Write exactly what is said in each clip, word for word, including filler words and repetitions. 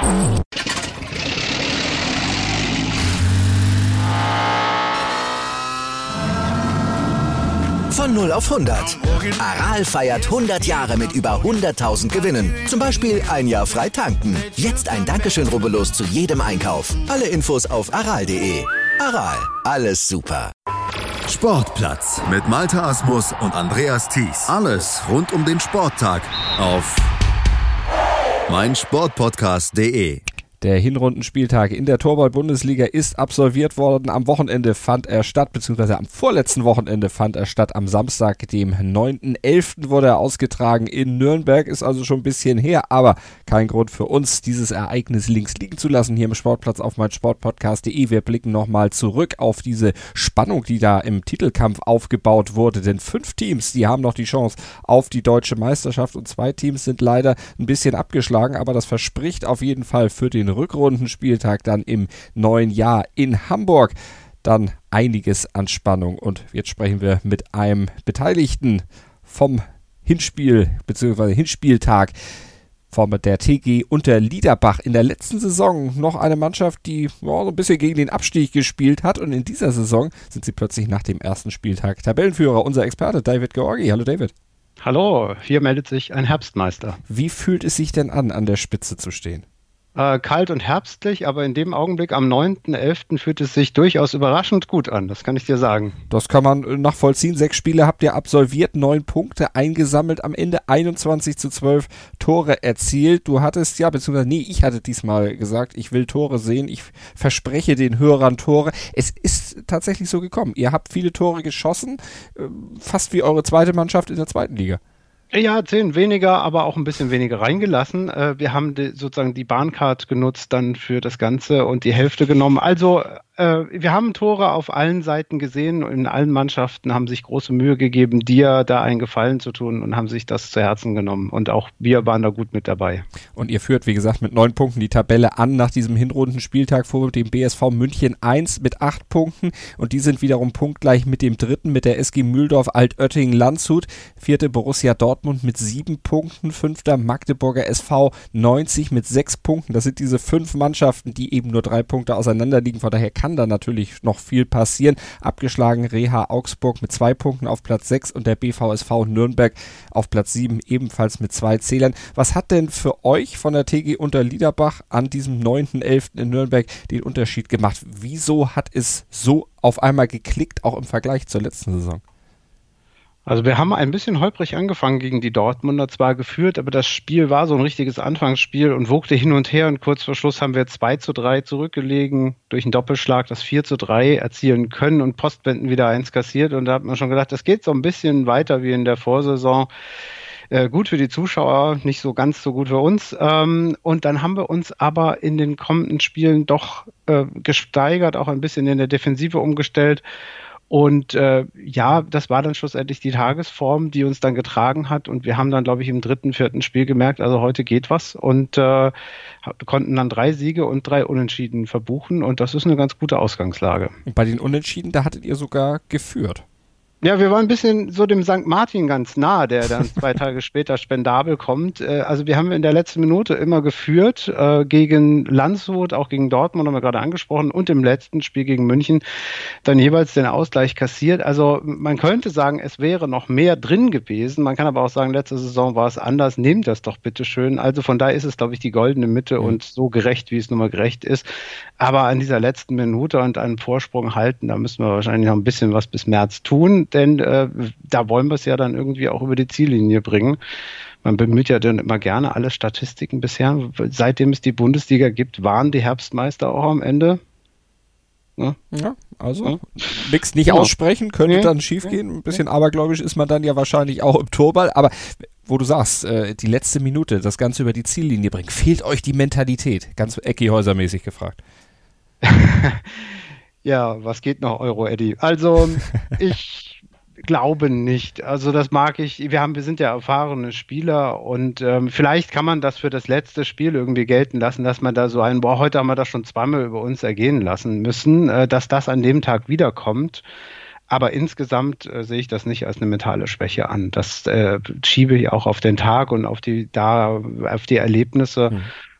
Von null auf hundert. Aral feiert hundert Jahre mit über hunderttausend Gewinnen. Zum Beispiel ein Jahr frei tanken. Jetzt ein Dankeschön, rubbellos zu jedem Einkauf. Alle Infos auf aral punkt de. Aral, alles super. Sportplatz mit Malte Asmus und Andreas Thies. Alles rund um den Sporttag auf meinsportpodcast punkt de. Der Hinrundenspieltag in der Torwart-Bundesliga ist absolviert worden. Am Wochenende fand er statt, beziehungsweise am vorletzten Wochenende fand er statt. Am Samstag, dem neunten elften wurde er ausgetragen in Nürnberg. Ist also schon ein bisschen her, aber kein Grund für uns, dieses Ereignis links liegen zu lassen hier im Sportplatz auf meinsportpodcast punkt de. Wir blicken nochmal zurück auf diese Spannung, die da im Titelkampf aufgebaut wurde. Denn fünf Teams, die haben noch die Chance auf die deutsche Meisterschaft und zwei Teams sind leider ein bisschen abgeschlagen, aber das verspricht auf jeden Fall für den Rückrundenspieltag dann im neuen Jahr in Hamburg dann einiges an Spannung. Und jetzt sprechen wir mit einem Beteiligten vom Hinspiel bzw. Hinspieltag von der T G Unterliederbach. In der letzten Saison noch eine Mannschaft, die ja, so ein bisschen gegen den Abstieg gespielt hat, und in dieser Saison sind sie plötzlich nach dem ersten Spieltag Tabellenführer. Unser Experte David Georgi. Hallo David. Hallo, hier meldet sich ein Herbstmeister. Wie fühlt es sich denn an, an der Spitze zu stehen? Äh, kalt und herbstlich, aber in dem Augenblick am neunten elften fühlt es sich durchaus überraschend gut an, das kann ich dir sagen. Das kann man nachvollziehen. Sechs Spiele habt ihr absolviert, neun Punkte eingesammelt, am Ende einundzwanzig zu zwölf Tore erzielt. Du hattest, ja, beziehungsweise, nee, ich hatte diesmal gesagt, ich will Tore sehen, ich verspreche den Hörern Tore. Es ist tatsächlich so gekommen. Ihr habt viele Tore geschossen, fast wie eure zweite Mannschaft in der zweiten Liga. Ja, zehn weniger, aber auch ein bisschen weniger reingelassen. Wir haben die, sozusagen die Bahncard genutzt dann für das Ganze und die Hälfte genommen. Also äh, wir haben Tore auf allen Seiten gesehen. In allen Mannschaften haben sich große Mühe gegeben, dir da einen Gefallen zu tun und haben sich das zu Herzen genommen. Und auch wir waren da gut mit dabei. Und ihr führt, wie gesagt, mit neun Punkten die Tabelle an nach diesem Hinrundenspieltag vor dem B S V München eins mit acht Punkten. Und die sind wiederum punktgleich mit dem dritten, mit der S G Mühldorf Altötting-Landshut. Vierte Borussia Dortmund mit sieben Punkten. Fünfter Magdeburger S V neunzig mit sechs Punkten. Das sind diese fünf Mannschaften, die eben nur drei Punkte auseinander liegen. Von daher kann da natürlich noch viel passieren. Abgeschlagen Reha Augsburg mit zwei Punkten auf Platz sechs und der B V S V Nürnberg auf Platz sieben ebenfalls mit zwei Zählern. Was hat denn für euch von der T G Unterliederbach an diesem neunten elften in Nürnberg den Unterschied gemacht? Wieso hat es so auf einmal geklickt, auch im Vergleich zur letzten Saison? Also wir haben ein bisschen holprig angefangen gegen die Dortmunder, zwar geführt, aber das Spiel war so ein richtiges Anfangsspiel und wogte hin und her, und kurz vor Schluss haben wir zwei zu drei zurückgelegen, durch einen Doppelschlag das vier zu drei erzielen können und postwendend wieder eins kassiert, und da hat man schon gedacht, das geht so ein bisschen weiter wie in der Vorsaison. Äh, gut für die Zuschauer, nicht so ganz so gut für uns. Ähm, und dann haben wir uns aber in den kommenden Spielen doch äh, gesteigert, auch ein bisschen in der Defensive umgestellt. Und äh, ja, das war dann schlussendlich die Tagesform, die uns dann getragen hat. Und wir haben dann, glaube ich, im dritten, vierten Spiel gemerkt, also heute geht was. Und äh, konnten dann drei Siege und drei Unentschieden verbuchen. Und das ist eine ganz gute Ausgangslage. Und bei den Unentschieden, da hattet ihr sogar geführt. Ja, wir waren ein bisschen so dem Sankt Martin ganz nah, der dann zwei Tage später spendabel kommt. Also wir haben in der letzten Minute immer geführt, äh, gegen Landshut, auch gegen Dortmund haben wir gerade angesprochen, und im letzten Spiel gegen München dann jeweils den Ausgleich kassiert. Also man könnte sagen, es wäre noch mehr drin gewesen. Man kann aber auch sagen, letzte Saison war es anders. Nehmt das doch bitte schön. Also von daher ist es, glaube ich, die goldene Mitte, mhm, und so gerecht, wie es nun mal gerecht ist. Aber an dieser letzten Minute und einen Vorsprung halten, da müssen wir wahrscheinlich noch ein bisschen was bis März tun. Denn äh, da wollen wir es ja dann irgendwie auch über die Ziellinie bringen. Man bemüht ja dann immer gerne alle Statistiken bisher. Seitdem es die Bundesliga gibt, waren die Herbstmeister auch am Ende. Ja, ja, also ja, nichts nicht genau aussprechen, könnte nee, dann schief gehen. Ein bisschen abergläubisch ist man dann ja wahrscheinlich auch im Torball. Aber wo du sagst, äh, die letzte Minute, das Ganze über die Ziellinie bringen, fehlt euch die Mentalität? Ganz Ecki-Häuser-mäßig gefragt. Ja, was geht noch, Euro-Eddy? Also ich glaube nicht. Also das mag ich. Wir haben, wir sind ja erfahrene Spieler, und ähm, vielleicht kann man das für das letzte Spiel irgendwie gelten lassen, dass man da so einen, boah, heute haben wir das schon zweimal über uns ergehen lassen müssen, äh, dass das an dem Tag wiederkommt. Aber insgesamt äh, sehe ich das nicht als eine mentale Schwäche an. Das äh, schiebe ich auch auf den Tag und auf die da auf die Erlebnisse. Mhm.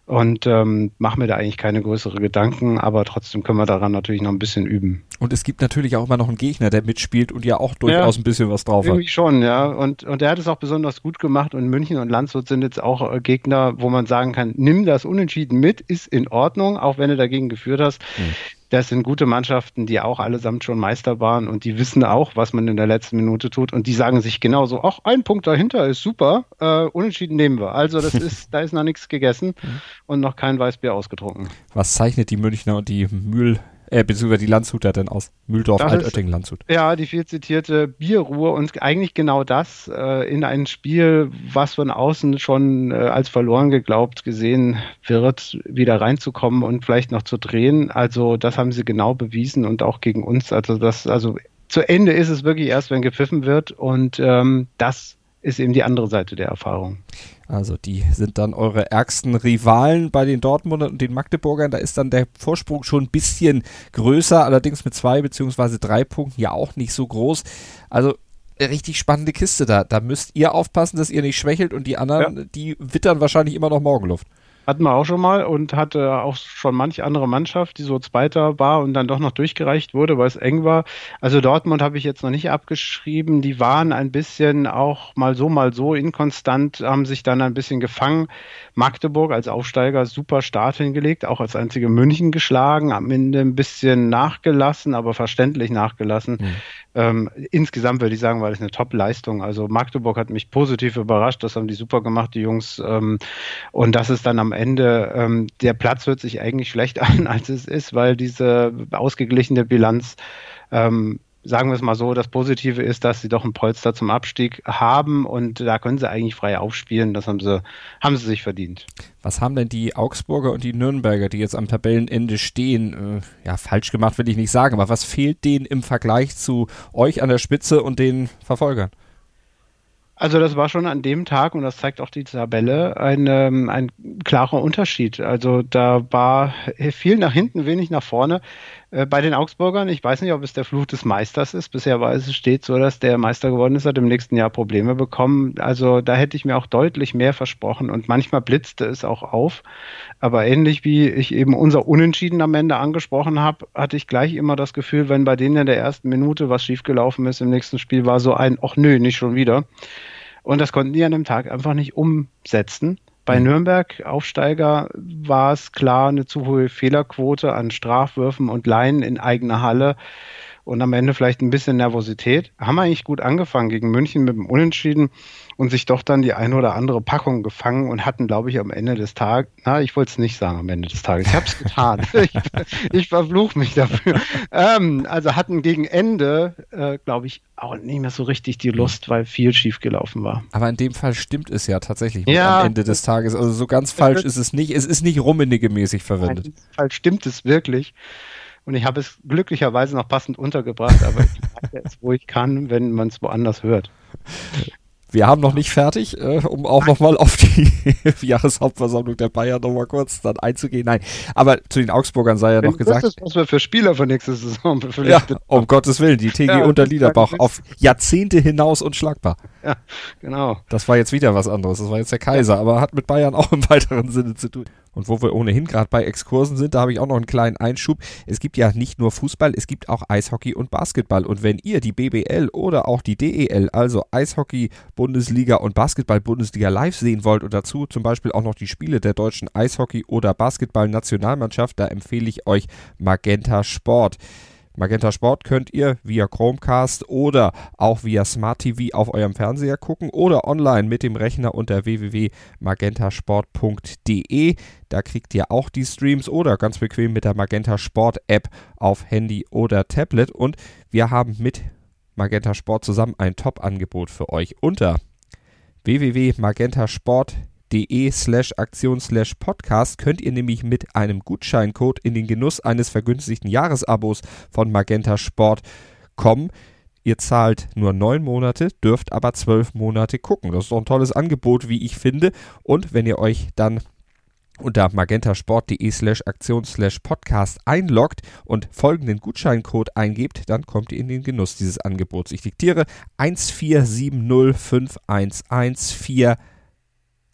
und ähm, mache mir da eigentlich keine größeren Gedanken, aber trotzdem können wir daran natürlich noch ein bisschen üben. Und es gibt natürlich auch immer noch einen Gegner, der mitspielt und ja auch durchaus ja, ein bisschen was drauf hat. Irgendwie schon, ja. Und, und der hat es auch besonders gut gemacht und München und Landshut sind jetzt auch äh, Gegner, wo man sagen kann, nimm das Unentschieden mit, ist in Ordnung, auch wenn du dagegen geführt hast. Hm. Das sind gute Mannschaften, die auch allesamt schon Meister waren und die wissen auch, was man in der letzten Minute tut und die sagen sich genauso, ach, ein Punkt dahinter ist super, äh, Unentschieden nehmen wir. Also das ist, da ist noch nichts gegessen und noch kein Weißbier ausgetrunken. Was zeichnet die Münchner und die Mühl, äh, beziehungsweise die Landshuter denn aus? Mühldorf, Altötting, Landshut. Ja, die viel zitierte Bierruhe und eigentlich genau das äh, in ein Spiel, was von außen schon äh, als verloren geglaubt gesehen wird, wieder reinzukommen und vielleicht noch zu drehen. Also das haben sie genau bewiesen und auch gegen uns. Also das, also zu Ende ist es wirklich erst, wenn gepfiffen wird und ähm, das ist eben die andere Seite der Erfahrung. Also die sind dann eure ärgsten Rivalen bei den Dortmundern und den Magdeburgern. Da ist dann der Vorsprung schon ein bisschen größer, allerdings mit zwei beziehungsweise drei Punkten ja auch nicht so groß. Also richtig spannende Kiste da. Da müsst ihr aufpassen, dass ihr nicht schwächelt und die anderen, ja. die wittern wahrscheinlich immer noch Morgenluft. Hatten wir auch schon mal und hatte auch schon manch andere Mannschaft, die so Zweiter war und dann doch noch durchgereicht wurde, weil es eng war. Also Dortmund habe ich jetzt noch nicht abgeschrieben. Die waren ein bisschen auch mal so, mal so inkonstant, haben sich dann ein bisschen gefangen. Magdeburg als Aufsteiger super Start hingelegt, auch als einzige München geschlagen, am Ende ein bisschen nachgelassen, aber verständlich nachgelassen. Mhm. Ähm, insgesamt würde ich sagen, war das eine Top-Leistung. Also Magdeburg hat mich positiv überrascht, das haben die super gemacht, die Jungs. Ähm, und das ist dann am Ende, ähm, der Platz hört sich eigentlich schlecht an, als es ist, weil diese ausgeglichene Bilanz, ähm, sagen wir es mal so, das Positive ist, dass sie doch ein Polster zum Abstieg haben und da können sie eigentlich frei aufspielen. Das haben sie, haben sie sich verdient. Was haben denn die Augsburger und die Nürnberger, die jetzt am Tabellenende stehen, äh, ja, falsch gemacht will ich nicht sagen, aber was fehlt denen im Vergleich zu euch an der Spitze und den Verfolgern? Also das war schon an dem Tag, und das zeigt auch die Tabelle, ein, ähm, ein klarer Unterschied. Also da war viel nach hinten, wenig nach vorne. Äh, bei den Augsburgern, ich weiß nicht, ob es der Fluch des Meisters ist. Bisher war es steht so, dass der Meister geworden ist, hat im nächsten Jahr Probleme bekommen. Also da hätte ich mir auch deutlich mehr versprochen und manchmal blitzte es auch auf. Aber ähnlich wie ich eben unser Unentschieden am Ende angesprochen habe, hatte ich gleich immer das Gefühl, wenn bei denen in der ersten Minute was schiefgelaufen ist im nächsten Spiel, war so ein, ach nö, nicht schon wieder. Und das konnten die an dem Tag einfach nicht umsetzen. Bei Nürnberg, Aufsteiger, war es klar eine zu hohe Fehlerquote an Strafwürfen und Laien in eigener Halle und am Ende vielleicht ein bisschen Nervosität. Haben eigentlich gut angefangen gegen München mit dem Unentschieden und sich doch dann die eine oder andere Packung gefangen und hatten, glaube ich, am Ende des Tages, na, ich wollte es nicht sagen am Ende des Tages, ich habe es getan. ich, ich verfluche mich dafür. Ähm, also hatten gegen Ende, äh, glaube ich, auch nicht mehr so richtig die Lust, weil viel schief gelaufen war. Aber in dem Fall stimmt es ja tatsächlich ja, am Ende des Tages. Also so ganz falsch ist es nicht. Es ist nicht Rummenigge-mäßig verwendet. In diesem Fall stimmt es wirklich. Und ich habe es glücklicherweise noch passend untergebracht, aber ich mache es, wo ich kann, wenn man es woanders hört. Wir haben noch nicht fertig, äh, um auch nochmal auf die Jahreshauptversammlung der Bayern nochmal kurz dann einzugehen. Nein, aber zu den Augsburgern sei ja noch gesagt. Das ist, was wir für Spieler für nächste Saison ja, um Gottes Willen, die T G ja, Unterliederbach auf Jahrzehnte hinaus unschlagbar. Ja, genau. Das war jetzt wieder was anderes, das war jetzt der Kaiser, ja. aber hat mit Bayern auch im weiteren Sinne zu tun. Und wo wir ohnehin gerade bei Exkursen sind, da habe ich auch noch einen kleinen Einschub. Es gibt ja nicht nur Fußball, es gibt auch Eishockey und Basketball. Und wenn ihr die B B L oder auch die D E L, also Eishockey, Bundesliga und Basketball-Bundesliga live sehen wollt und dazu zum Beispiel auch noch die Spiele der deutschen Eishockey- oder Basketball-Nationalmannschaft, da empfehle ich euch Magenta Sport. Magenta Sport könnt ihr via Chromecast oder auch via Smart T V auf eurem Fernseher gucken oder online mit dem Rechner unter w w w punkt magentasport punkt d e. Da kriegt ihr auch die Streams oder ganz bequem mit der Magenta Sport App auf Handy oder Tablet. Und wir haben mit Magenta Sport zusammen ein Top-Angebot für euch. Unter w w w punkt magentasport punkt de slash Aktion slash Podcast könnt ihr nämlich mit einem Gutscheincode in den Genuss eines vergünstigten Jahresabos von Magenta Sport kommen. Ihr zahlt nur neun Monate, dürft aber zwölf Monate gucken. Das ist doch ein tolles Angebot, wie ich finde. Und wenn ihr euch dann unter magentasport.de slash Aktion slash Podcast einloggt und folgenden Gutscheincode eingebt, dann kommt ihr in den Genuss dieses Angebots. Ich diktiere eins vier sieben null fünf eins eins vier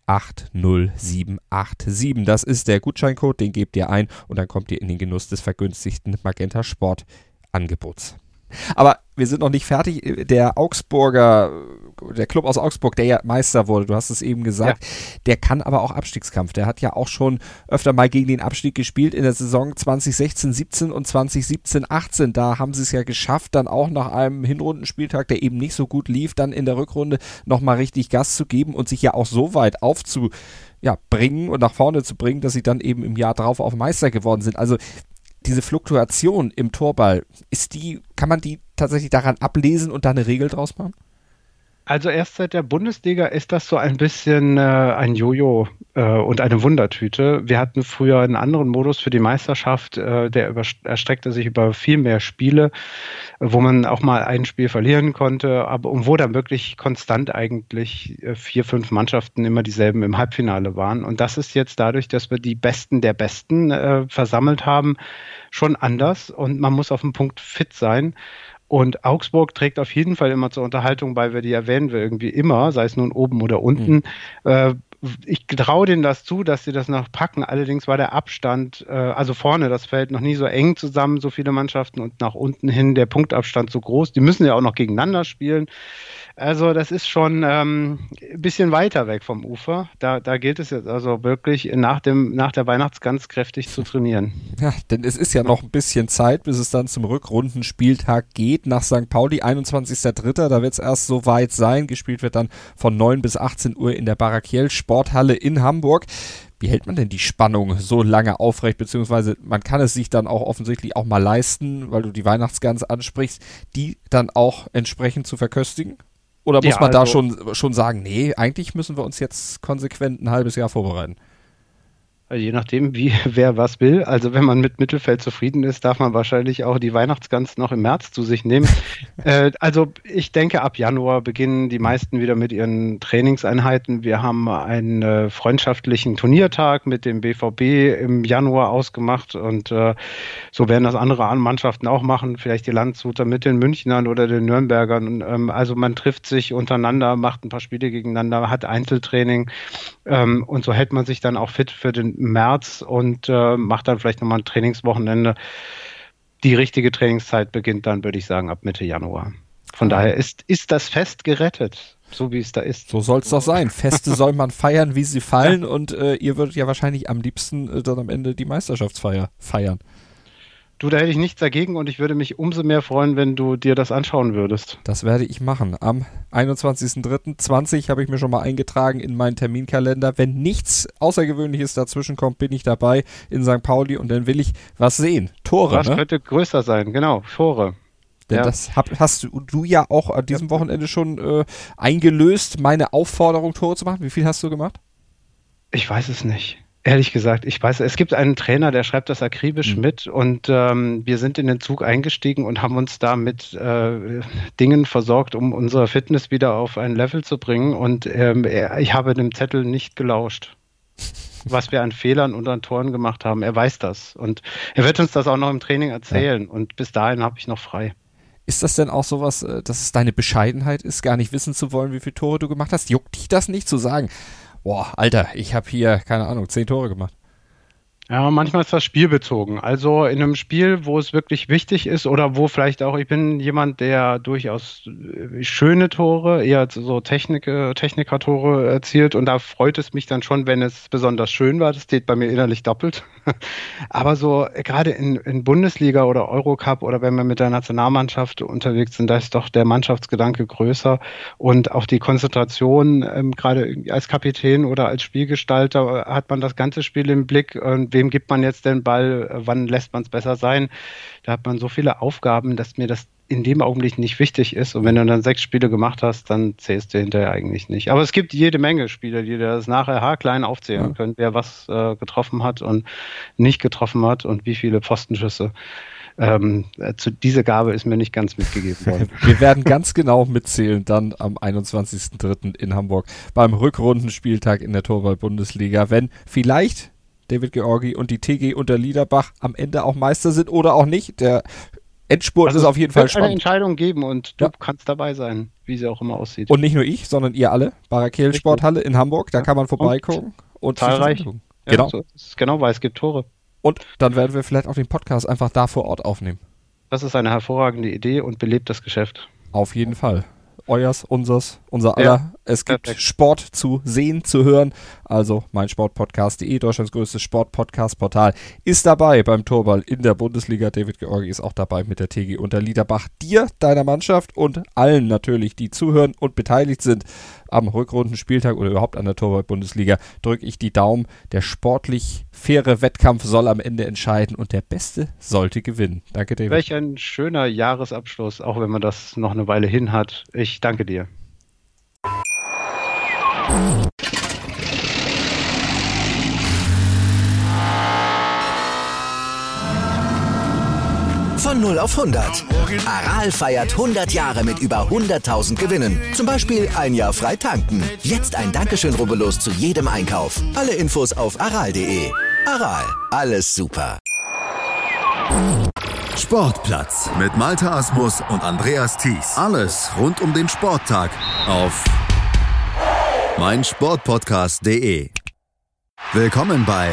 acht null sieben acht sieben. Das ist der Gutscheincode, den gebt ihr ein und dann kommt ihr in den Genuss des vergünstigten Magenta Sport Angebots. Aber wir sind noch nicht fertig. Der Augsburger, der Club aus Augsburg, der ja Meister wurde, du hast es eben gesagt, ja. Der kann aber auch Abstiegskampf. Der hat ja auch schon öfter mal gegen den Abstieg gespielt in der Saison zwanzig sechzehn siebzehn und zwanzig siebzehn achtzehn. Da haben sie es ja geschafft, dann auch nach einem Hinrundenspieltag, der eben nicht so gut lief, dann in der Rückrunde nochmal richtig Gas zu geben und sich ja auch so weit aufzu, ja, bringen und nach vorne zu bringen, dass sie dann eben im Jahr drauf auch Meister geworden sind. Also diese Fluktuation im Torball, ist die, kann man die tatsächlich daran ablesen und da eine Regel draus machen? Also erst seit der Bundesliga ist das so ein bisschen äh, ein Jojo äh, und eine Wundertüte. Wir hatten früher einen anderen Modus für die Meisterschaft, äh, der über, erstreckte sich über viel mehr Spiele, wo man auch mal ein Spiel verlieren konnte, aber und wo dann wirklich konstant eigentlich äh, vier, fünf Mannschaften immer dieselben im Halbfinale waren. Und das ist jetzt dadurch, dass wir die Besten der Besten äh, versammelt haben, schon anders und man muss auf den Punkt fit sein. Und Augsburg trägt auf jeden Fall immer zur Unterhaltung bei, wer die erwähnen wir irgendwie immer, sei es nun oben oder unten. Mhm. Äh, ich traue denen das zu, dass sie das noch packen. Allerdings war der Abstand, äh, also vorne das Feld noch nie so eng zusammen, so viele Mannschaften und nach unten hin der Punktabstand so groß. Die müssen ja auch noch gegeneinander spielen. Also das ist schon ähm, ein bisschen weiter weg vom Ufer. Da, da gilt es jetzt also wirklich nach, dem, nach der Weihnachtsgans kräftig zu trainieren. Ja, denn es ist ja noch ein bisschen Zeit, bis es dann zum Rückrundenspieltag geht nach Sankt Pauli, einundzwanzigster dritter Da wird es erst so weit sein. Gespielt wird dann von neun bis achtzehn Uhr in der Barakiel Sporthalle in Hamburg. Wie hält man denn die Spannung so lange aufrecht, beziehungsweise man kann es sich dann auch offensichtlich auch mal leisten, weil du die Weihnachtsgans ansprichst, die dann auch entsprechend zu verköstigen? Oder muss ja, man also, da schon, schon sagen, nee, eigentlich müssen wir uns jetzt konsequent ein halbes Jahr vorbereiten? Je nachdem, wie wer was will. Also wenn man mit Mittelfeld zufrieden ist, darf man wahrscheinlich auch die Weihnachtsgans noch im März zu sich nehmen. äh, also ich denke, ab Januar beginnen die meisten wieder mit ihren Trainingseinheiten. Wir haben einen äh, freundschaftlichen Turniertag mit dem B V B im Januar ausgemacht und äh, so werden das andere Mannschaften auch machen, vielleicht die Landshuter mit den Münchnern oder den Nürnbergern. Ähm, also man trifft sich untereinander, macht ein paar Spiele gegeneinander, hat Einzeltraining ähm, und so hält man sich dann auch fit für den März und äh, macht dann vielleicht nochmal ein Trainingswochenende. Die richtige Trainingszeit beginnt dann, würde ich sagen, ab Mitte Januar. Von ja. daher ist, ist das Fest gerettet, so wie es da ist. So soll es doch sein. Feste soll man feiern, wie sie fallen ja. und äh, ihr würdet ja wahrscheinlich am liebsten äh, dann am Ende die Meisterschaftsfeier feiern. Du, da hätte ich nichts dagegen und ich würde mich umso mehr freuen, wenn du dir das anschauen würdest. Das werde ich machen. Am einundzwanzigster dritter zwanzig habe ich mir schon mal eingetragen in meinen Terminkalender. Wenn nichts Außergewöhnliches dazwischen kommt, bin ich dabei in Sankt Pauli und dann will ich was sehen. Tore, Was ne? könnte größer sein, genau, Tore. Denn ja. das hab, hast du, du ja auch an diesem ja. Wochenende schon äh, eingelöst, meine Aufforderung, Tore zu machen. Wie viel hast du gemacht? Ich weiß es nicht. Ehrlich gesagt, ich weiß, es gibt einen Trainer, der schreibt das akribisch mhm. mit und ähm, wir sind in den Zug eingestiegen und haben uns da mit äh, Dingen versorgt, um unsere Fitness wieder auf ein Level zu bringen und ähm, ich habe dem Zettel nicht gelauscht, was wir an Fehlern und an Toren gemacht haben. Er weiß das und er wird uns das auch noch im Training erzählen ja. und bis dahin habe ich noch frei. Ist das denn auch sowas, dass es deine Bescheidenheit ist, gar nicht wissen zu wollen, wie viele Tore du gemacht hast? Juckt dich das nicht zu sagen? Boah, Alter, ich habe hier, keine Ahnung, zehn Tore gemacht. Ja, manchmal ist das spielbezogen. Also in einem Spiel, wo es wirklich wichtig ist oder wo vielleicht auch, ich bin jemand, der durchaus schöne Tore, eher so Technik, Techniker-Tore erzielt und da freut es mich dann schon, wenn es besonders schön war. Das steht bei mir innerlich doppelt. Aber so gerade in, in Bundesliga oder Eurocup oder wenn wir mit der Nationalmannschaft unterwegs sind, da ist doch der Mannschaftsgedanke größer und auch die Konzentration, ähm, gerade als Kapitän oder als Spielgestalter hat man das ganze Spiel im Blick und wem gibt man jetzt den Ball, wann lässt man es besser sein? Da hat man so viele Aufgaben, dass mir das in dem Augenblick nicht wichtig ist. Und wenn du dann sechs Spiele gemacht hast, dann zählst du hinterher eigentlich nicht. Aber es gibt jede Menge Spieler, die das nachher haarklein aufzählen ja. können, wer was äh, getroffen hat und nicht getroffen hat und wie viele Pfostenschüsse. Ähm, zu, diese Gabe ist mir nicht ganz mitgegeben worden. Wir werden ganz genau mitzählen dann am einundzwanzigster dritter in Hamburg beim Rückrundenspieltag in der Torwart-Bundesliga, wenn vielleicht David Georgi und die T G unter Liederbach am Ende auch Meister sind oder auch nicht. Der Endspurt also ist auf jeden Fall spannend. Es wird eine Entscheidung geben und du ja. kannst dabei sein. wie sie auch immer aussieht. Und nicht nur ich, sondern ihr alle. Barakel Sporthalle in Hamburg, da ja. kann man vorbeigucken. Und zahlreich. Ja, genau. So ist genau, weil es gibt Tore. Und dann werden wir vielleicht auch den Podcast einfach da vor Ort aufnehmen. Das ist eine hervorragende Idee und belebt das Geschäft. Auf jeden Fall. Euers, unsers, unser aller. Ja, es gibt perfekt. Sport zu sehen, zu hören. Also meinsportpodcast punkt de, Deutschlands größtes Sportpodcast-Portal, ist dabei beim Torball in der Bundesliga. David Georgi ist auch dabei mit der T G Unterliederbach. Dir, deiner Mannschaft und allen natürlich, die zuhören und beteiligt sind am Rückrundenspieltag oder überhaupt an der Torball-Bundesliga, drücke ich die Daumen. Der sportlich faire Wettkampf soll am Ende entscheiden und der Beste sollte gewinnen. Danke, David. Welch ein schöner Jahresabschluss, auch wenn man das noch eine Weile hin hat. Ich danke dir. Von null auf hundert. Aral feiert hundert Jahre mit über hunderttausend Gewinnen. Zum Beispiel ein Jahr frei tanken. Jetzt ein Dankeschön, rubbellos zu jedem Einkauf. Alle Infos auf aral punkt de. Aral, alles super. Sportplatz mit Malte Asmus und Andreas Thies. Alles rund um den Sporttag auf meinsportpodcast punkt de. Willkommen bei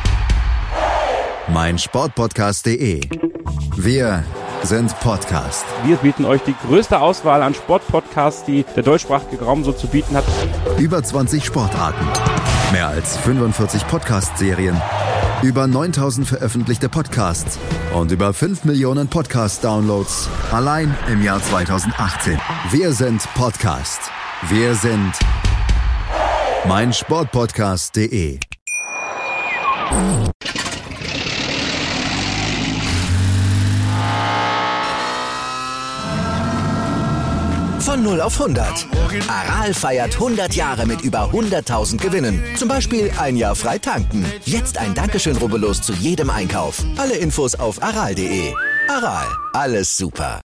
meinsportpodcast punkt de. Wir sind Podcast. Wir bieten euch die größte Auswahl an Sportpodcasts, die der deutschsprachige Raum so zu bieten hat. Über zwanzig Sportarten, mehr als fünfundvierzig Podcast-Serien, über neuntausend veröffentlichte Podcasts und über fünf Millionen Podcast-Downloads allein im Jahr zweitausendachtzehn. Wir sind Podcast. Wir sind meinsportpodcast punkt de. Von null auf hundert. Aral feiert hundert Jahre mit über hunderttausend Gewinnen. Zum Beispiel ein Jahr frei tanken. Jetzt ein Dankeschön, rubbellos zu jedem Einkauf. Alle Infos auf aral punkt de. Aral, alles super.